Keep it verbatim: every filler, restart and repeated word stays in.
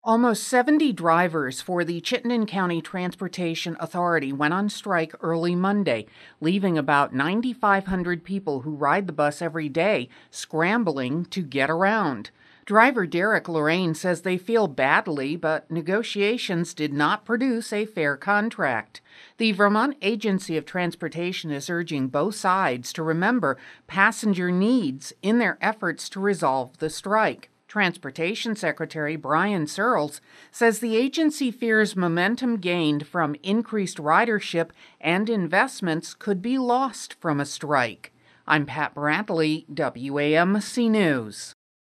Almost seventy drivers for the Chittenden County Transportation Authority went on strike early Monday, leaving about nine thousand five hundred people who ride the bus every day scrambling to get around. Driver Derek Lorraine says they feel badly, but negotiations did not produce a fair contract. The Vermont Agency of Transportation is urging both sides to remember passenger needs in their efforts to resolve the strike. Transportation Secretary Brian Searles says the agency fears momentum gained from increased ridership and investments could be lost from a strike. I'm Pat Brantley, W A M C News.